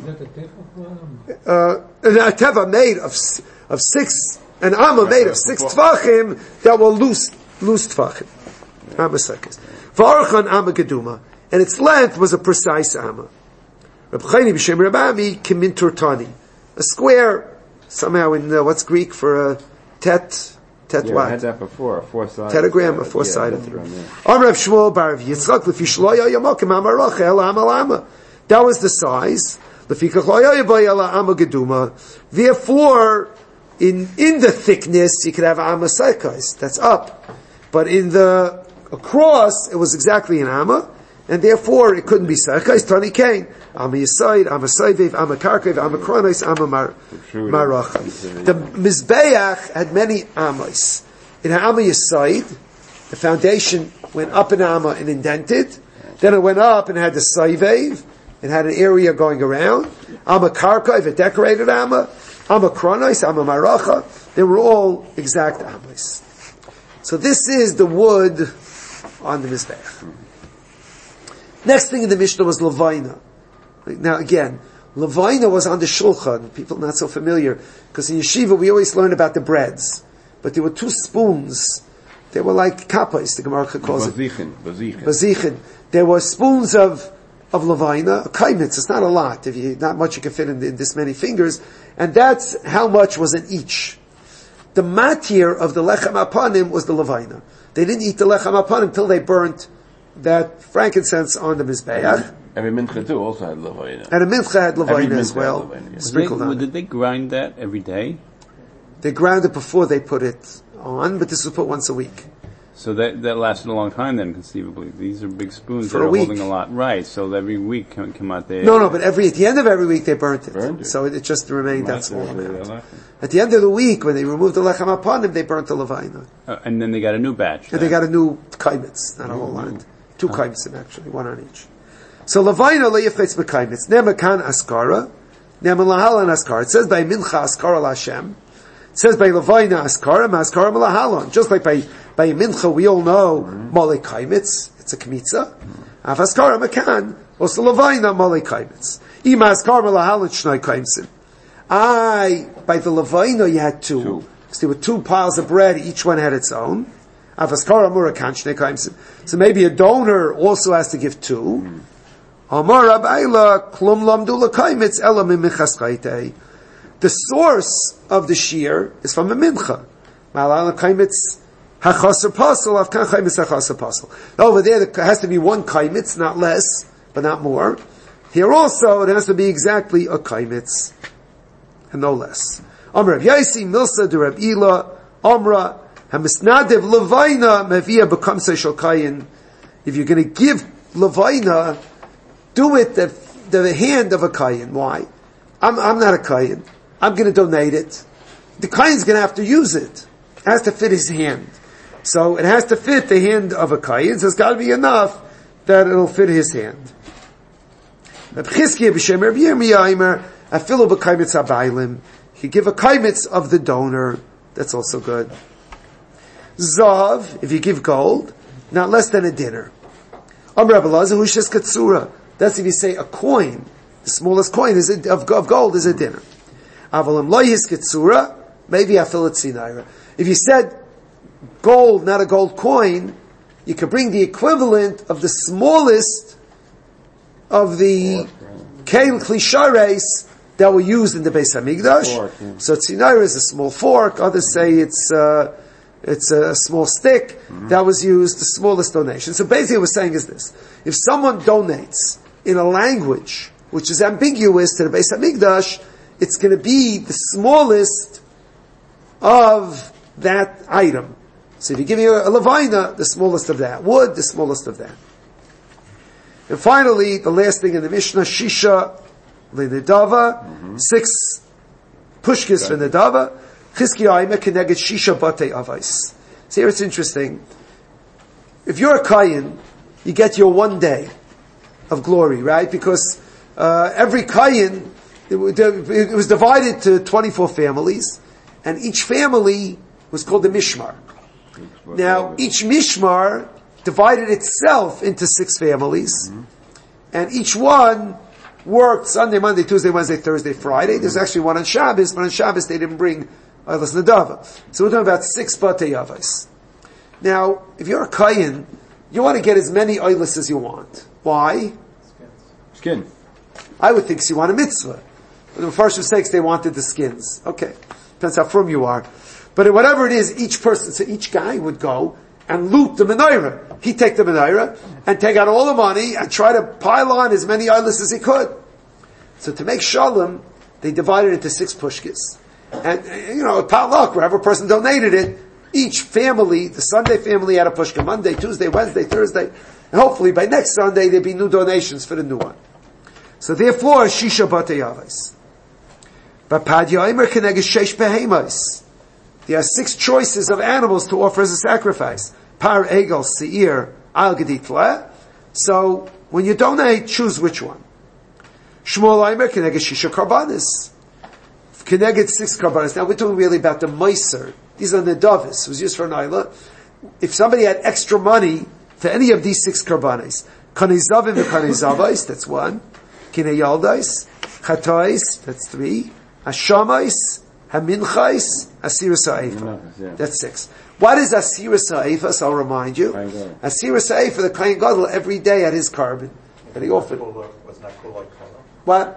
A teva made of 6, an amma made of 6 tvachim that were loose tvachim. Amma Seichas. V'archan amma geduma. And its length was a precise amma. Reb Chaini b'shem Rabami kimintur tani. A square, somehow in, what's Greek for a tet what? I had that before, a 4-sided. Tetagram, a 4-sided. Amrav Shmuel Barav Yitzchak l'fi shloya yamokim amarach el amalama. That was the size. Therefore, in the thickness, you could have amma saikais. That's up. But in the across, it was exactly an amma, and therefore it couldn't be saikais. Tani kain. Amma yisaid, amma saiviv, amma karkev, amma kronos, amma marach. The Mizbeach had many ammas. In amma yisaid, the foundation went up an amma and indented. Then it went up and had the saiviv. It had an area going around. Amma karka, a decorated amma. Amma kronos, amma maracha. They were all exact ammas. So this is the wood on the Mizbeach. Next thing in the Mishnah was Levaina. Now again, Levaina was on the Shulchan. People not so familiar. Because in Yeshiva we always learn about the breads. But there were 2 spoons. They were like kapais, the Gemara calls it. Bazichin. There were spoons of Levaina, a kaimitz. It's not a lot. Not much you can fit in this many fingers. And that's how much was in each. The matir of the lechem apanim was the Levaina. They didn't eat the lechem apanim until they burnt that frankincense on the Mizbeach. Every mincha too also had Levaina. And a mincha had Levaina as well. Sprinkled on. Did they grind that every day? They ground it before they put it on, but this was put once a week. So that lasted a long time then, conceivably. These are big spoons for that are week. Holding a lot. Right, so every week come out there. No, but at the end of every week they burnt it. So it just remained that small amount. At the end of the week, when they removed the lechem apanim, they burnt the Levaina. And then they got a new batch. And they got a new kaimitz, not a whole lot. 2 kaimitzim actually, 1 on each. So Levaina le'yifetz b'kaimitz. Nemakan askara, neman lahalan askara. It says by mincha askara l'Hashem. It says by Levaina askara, ma'askara malahalan. Just like by mincha, we all know mole kaimitz. It's a kmitza. Afaskara makan, also Levaina mole kaimitz. Ima askara malahalan shnai kaimtzim. By the Levaina you had 2. So there were 2 piles of bread, each one had its own. Afaskara murakan shnei kaimtzim. So maybe a donor also has to give 2. Amar Abayla klum lamdu l'kaimitz ela mimichas chaytei. The source of the shear is from a mincha. Malal l'kaimitz hachaser pasel afkan kaimitz hachaser pasel. Over there has to be 1 kaimitz, not less, but not more. Here also it has to be exactly a kaimitz. and no less. Amr Rav Yaisi, Milsa de Rav Ila, Amra, Hamisnadev Levayna, Mevia Bekamsa Shel Kayin. If you're going to give Levayna, do it the hand of a Kayin. Why? I'm not a Kayin. I'm going to donate it. The Kayin's going to have to use it. It has to fit his hand. So it has to fit the hand of a Kayin, so it's got to be enough that it'll fit his hand. Reb Chizkiya b'shem Reb Yirmiyah Aimer, afilu b'kaimitz habaylim. You give a kaimitz of the donor. That's also good. Zav, if you give gold, not less than a dinner. Amr Rabbi Elazar, hushes katsura. That's if you say a coin. The smallest coin of gold is a dinner. Avalim loyis katsura, maybe afilu tzinaira. If you said gold, not a gold coin, you could bring the equivalent of the smallest of the keil klishares that were used in the Beis Hamikdash. So tzinaira is a small fork. Others say it's a small stick that was used, the smallest donation. So basically what we're saying is this. If someone donates in a language which is ambiguous to the Beis Hamikdash, it's going to be the smallest of that item. So if you give you a levayna, the smallest of that. Wood, the smallest of that. And finally, the last thing in the Mishnah, Shisha L'Nedava, 6 pushkis for Nedava, Chizkiya Aimer Keneged Shisha Batei Avais. So here it's interesting. If you're a Kayin, you get your 1 day of glory, right? Because every Kayin, it was divided to 24 families, and each family was called the Mishmar. Now, each Mishmar divided itself into 6 families, and each one worked Sunday, Monday, Tuesday, Wednesday, Thursday, Friday. There's actually one on Shabbos, but on Shabbos they didn't bring Eilas Nedava. So we're talking about 6 Batei Avos. Now, if you're a Kayin, you want to get as many Eilas as you want. Why? Skin. I would think you want a mitzvah. The first mistakes, they wanted the skins. Okay. Depends how firm you are. But whatever it is, each person, so each guy would go and loot the menorah. He'd take the menorah and take out all the money and try to pile on as many eilis as he could. So to make shalom, they divided it into 6 pushkis. And, potluck, wherever a person donated it, each family, the Sunday family had a pushka, Monday, Tuesday, Wednesday, Thursday, and hopefully by next Sunday there'd be new donations for the new one. So therefore, Shisha Batei Avos. But Padya Aimer Keneged Sheish Behemos. There are 6 choices of animals to offer as a sacrifice. Par, Egel, Seir, Al Gedit. So, when you donate, choose which one. Shmuel Aimer Keneged Shisha Karbanis. Keneged 6 Karbanis. Now we're talking really about the Meiser. These are Nedavis, was used for an Ayla. If somebody had extra money for any of these 6 Karbanis, Kanizavim and Kanizavais, that's 1. Kinei Yaldais, Chatais, that's 3. Hashamais, Haminchais, Asira Sa'ifa. That's 6. What is Asira Sa'ifa? So I'll remind you. Asira Sa'ifa, the Kohen Gadol, every day at his carbon. Very often. Was not Kulai Kala? What?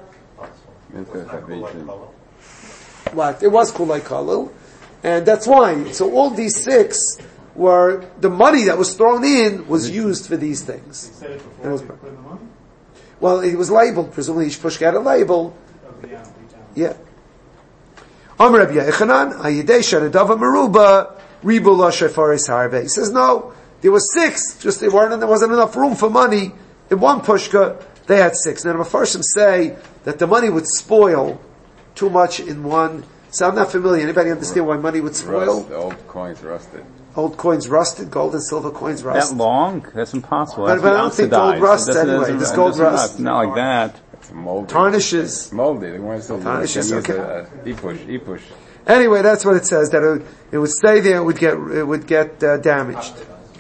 What? It was Kulai Kalil. And that's why. So all these 6 were, the money that was thrown in was used for these things. You said it before you put in the money? Well, it was labeled. Presumably each pushka had a label. Yeah. Amr Rabbi Yechanan, Ayidei Sharadava Meruba, Ribula Shefaris Harbe. He says, no, there were 6, just there wasn't enough room for money. In one pushka, they had 6. Now the Mefarshim say that the money would spoil too much in one. So I'm not familiar. Anybody understand why money would spoil? The old coins rusted. Old coins rusted, gold and silver coins rusted. That long? That's impossible. But I don't think gold rusts anyway. Does gold rust? Not like that. It's moldy. Tarnishes. It's moldy. They want to Tarnishes, okay. E-push. Anyway, that's what it says, that it would stay there, it would get damaged.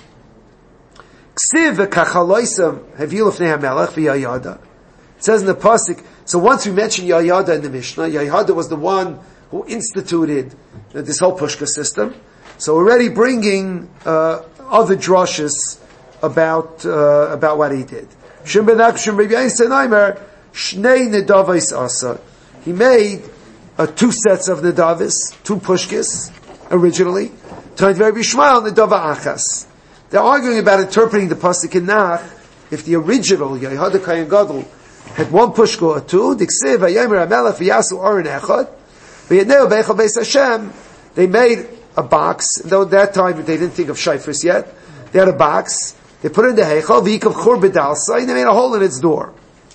Ksiv kachaloisam havilu fnei hamelech v'yayada. It says in the pasuk. So once we mentioned Yayada in the Mishnah, Yayada was the one who instituted this whole pushka system. So already bringing other drushes about what he did. He made 2 sets of nedavis, 2 pushkis originally. They're arguing about interpreting the pasuk in Nach. If the original Yehada Kayin Gadol had 1 pushka or 2, Diksiv Vayomer Hamelech v'Yasu Oren Echad, V'yidneu beichel beis Hashem, they made a box, though at that time they didn't think of shayfris yet. They had a box, they put it in the heichal, v'yikav chur b'dalsa, and they made a hole in its door.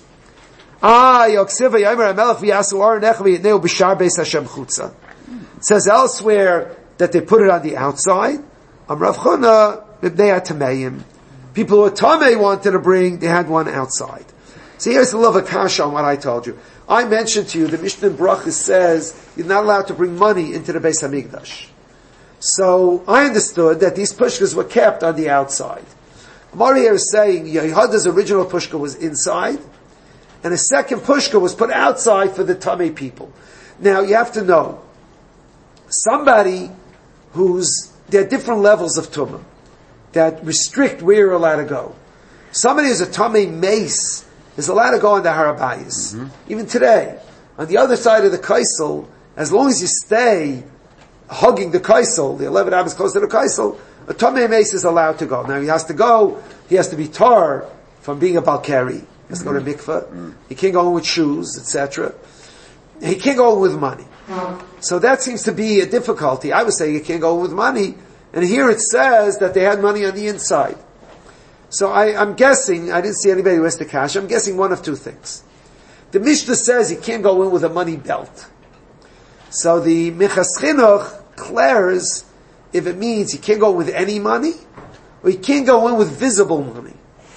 Yoksiv v'yamer HaMelech v'yasu ar nech v'yidneu b'shar beis Hashem chutza. It says elsewhere that they put it on the outside. Rav Chuna, Mibnei HaTameim. People who Tamei wanted to bring, they had one outside. So here's the love of kasha on what I told you. I mentioned to you, the Mishnah in Brachas says, you're not allowed to bring money into the Beis HaMikdash. So I understood that these pushkas were kept on the outside. Maria is saying, Yehuda's original pushka was inside, and a second pushka was put outside for the Tamei people. Now, you have to know, somebody there are different levels of tumah that restrict where you're allowed to go. Somebody who's a Tamei mace is allowed to go on the Har HaBayis. Even today. On the other side of the Kaisel, as long as you stay hugging the Kaisel, the 11 Abbas close to the Kaisel, a Tamei mace is allowed to go. Now he has to be tar from being a Balkari. He has to go to mikveh. He can't go in with shoes, etc. He can't go in with money. So that seems to be a difficulty. I would say you can't go in with money, and here it says that they had money on the inside. So I'm guessing, I didn't see anybody who has the cash, I'm guessing one of two things. The Mishnah says you can't go in with a money belt. So the Minchas Chinuch declares if it means you can't go in with any money, or you can't go in with visible money.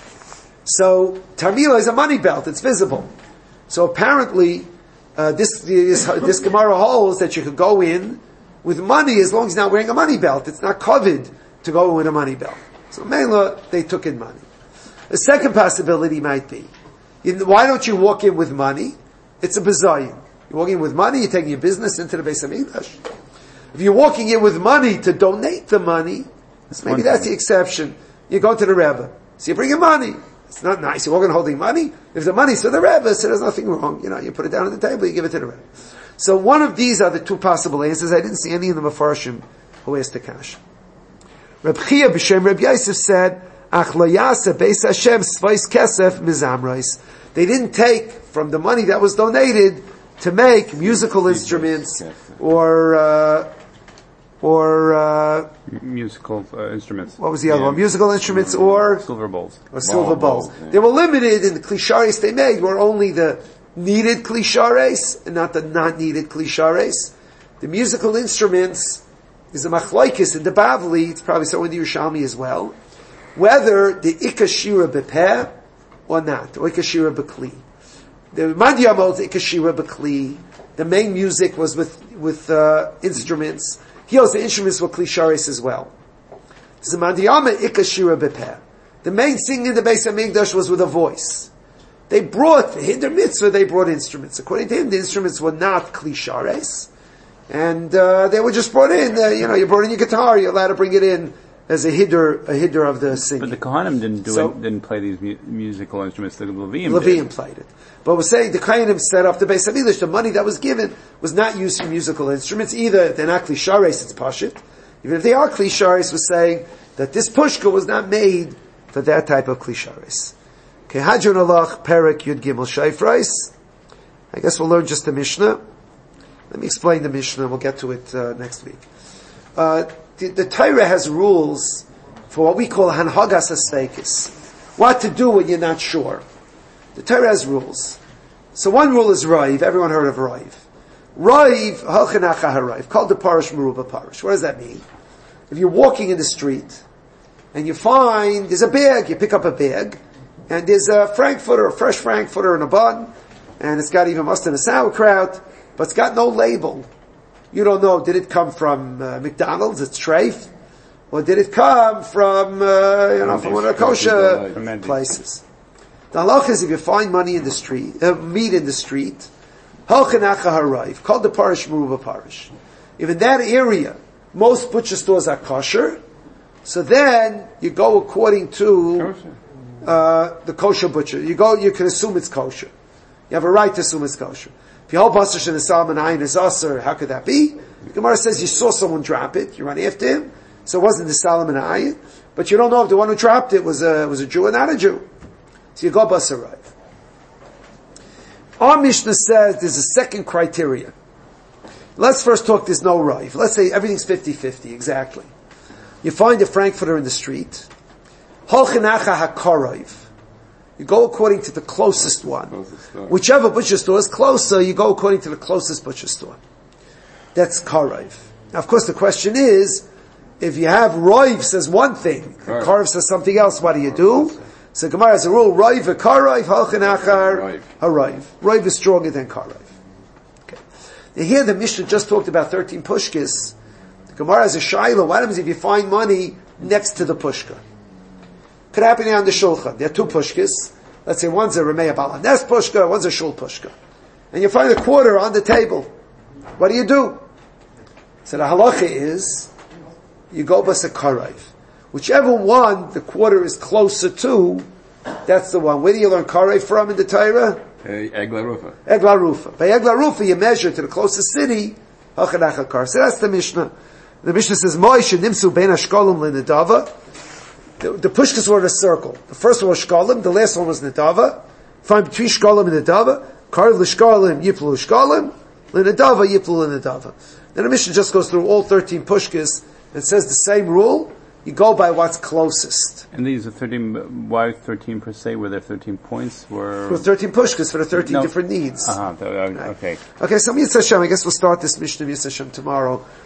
So Tarmila is a money belt, it's visible. So apparently, this Gemara holds that you could go in with money as long as you're not wearing a money belt. It's not covered to go in with a money belt. So Mela, they took in money. The second possibility might be, why don't you walk in with money? It's a bazayin. You're walking in with money, you're taking your business into the Beis HaMikdash. If you're walking in with money to donate the money, maybe that's the exception. You go to the Rebbe. So you bring your money. It's not nice. You're walking holding money. If the money's to the Rebbe, so there's nothing wrong. You put it down on the table, you give it to the Rebbe. So one of these are the two possible answers. I didn't see any of the Mefarshim who asked the kash. Reb Chia b'shem Reb Yosef said, Ach lo yaseh beis Hashem svais kesef mizamrais. They didn't take from the money that was donated to make musical instruments or musical instruments. What was the other one? Musical instruments or silver bowls. Or silver bowls. Yeah. They were limited in the klishares they made were only the needed klishares and not the not needed klishares. The musical instruments is a machlaikis in the Bavli, it's probably so in the Yerushalmi as well, whether the ikashira bepeh or not, or ikashira bekli. The Mandia holds ikashira bekli. The main music was with instruments. He also the instruments were klisharis as well. The Mandiyama ikashira bepeh. The main singing in the Beis HaMikdash was with a voice. They brought the Hinder Mitzvah. They brought instruments. According to him, the instruments were not klishares, and they were just brought in. You brought in your guitar. You're allowed to bring it in as a hider of the singing. But the Kohanim didn't play these musical instruments. The Levim played it. But we're saying the Kohanim set up the Beis HaMikdash. The money that was given was not used for musical instruments. Either they're not klishares, it's pashit. Even if they are klishares, we're saying that this pushka was not made for that type of klishares. Okay, Hadron Alach, Perek, Yud Gimel, Shayfrais. I guess we'll learn just the Mishnah. Let me explain the Mishnah, we'll get to it next week. The Torah has rules for what we call Hanhagas HaSteikis. What to do when you're not sure. The Torah has rules. So one rule is Raiv, everyone heard of Raiv. Raiv, Halchanacha HaRaiv, called the Parish Meruba Parish. What does that mean? If you're walking in the street, and you find, there's a bag, you pick up a bag, and there's a fresh Frankfurter in a bun, and it's got even mustard and sauerkraut, but it's got no label. You don't know, did it come from McDonald's, it's treif, or did it come from, from one of the kosher places? The halach is if you find meat in the street, halchanacha harayv, called the parish Meruba Parish. If in that area, most butcher stores are kosher, so then you go according to the kosher butcher. You can assume it's kosher. You have a right to assume it's kosher. If you hold basar and the salmon ayin is usher, how could that be? The Gemara says you saw someone drop it, you run after him, so it wasn't the salmon ayin, but you don't know if the one who dropped it was a Jew or not a Jew. So you go basar right. Our Mishnah says there's a second criteria. Let's first talk there's no Rive. Let's say everything's 50-50, exactly. You find a Frankfurter in the street. Holchenacha HaKorov. You go according to the closest one. Whichever butcher store is closer, you go according to the closest butcher store. That's Korov. Now, of course, the question is, if you have Roiv says one thing, Korov says something else, what do you do? So Gemara has a rule, Roiv v'Korov, Holchenachar HaRoiv. Roiv is stronger than Korov. Okay. Now here the Mishnah just talked about 13 pushkas. The Gemara has a shaila. What happens if you find money next to the pushka? Could happen here on the shulchan. There are 2 pushkas. Let's say one's a Rameh Balanes pushka, one's a shul pushka. And you find a quarter on the table. What do? So the halacha is, you go basa Korov. Whichever one the quarter is closer to, that's the one. Where do you learn Korov from in the Torah? Egla Rufa. Egla Rufa. By Egla Rufa you measure to the closest city, Hachanach HaKar. So that's the Mishnah. The Mishnah says, Moishe nimsu ben ashkolum l'nedava. The pushkas were in a circle. The first one was shkolim, the last one was nedava. Find between shkolim and nedava. Karv l'shkolim, yiplu l'shkolim, l'nedava, yiplu l'nedava. Then the Mishnah just goes through all 13 pushkas and says the same rule. You go by what's closest. And these are 13, why 13 per se? Were there 13 points? There were 13 pushkas for the 13 different needs. Okay. Okay, so Mitzvah Hashem, I guess we'll start this Mishnah Mitzvah Hashem tomorrow.